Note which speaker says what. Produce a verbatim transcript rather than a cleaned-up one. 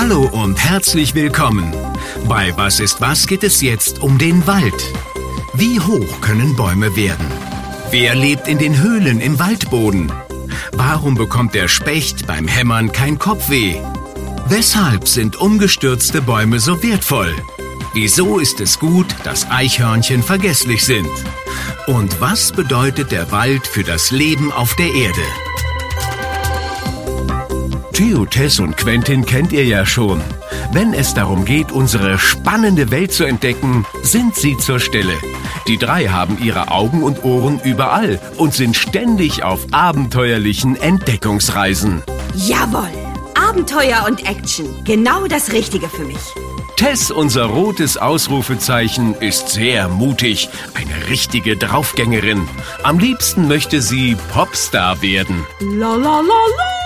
Speaker 1: Hallo und herzlich willkommen. Bei Was ist was geht es jetzt um den Wald. Wie hoch können Bäume werden? Wer lebt in den Höhlen im Waldboden? Warum bekommt der Specht beim Hämmern kein Kopfweh? Weshalb sind umgestürzte Bäume so wertvoll? Wieso ist es gut, dass Eichhörnchen vergesslich sind? Und was bedeutet der Wald für das Leben auf der Erde? Theo, Tess und Quentin kennt ihr ja schon. Wenn es darum geht, unsere spannende Welt zu entdecken, sind sie zur Stelle. Die drei haben ihre Augen und Ohren überall und sind ständig auf abenteuerlichen Entdeckungsreisen.
Speaker 2: Jawohl! Abenteuer und Action. Genau das Richtige für mich.
Speaker 1: Tess, unser rotes Ausrufezeichen, ist sehr mutig. Eine richtige Draufgängerin. Am liebsten möchte sie Popstar werden.
Speaker 2: La la la la!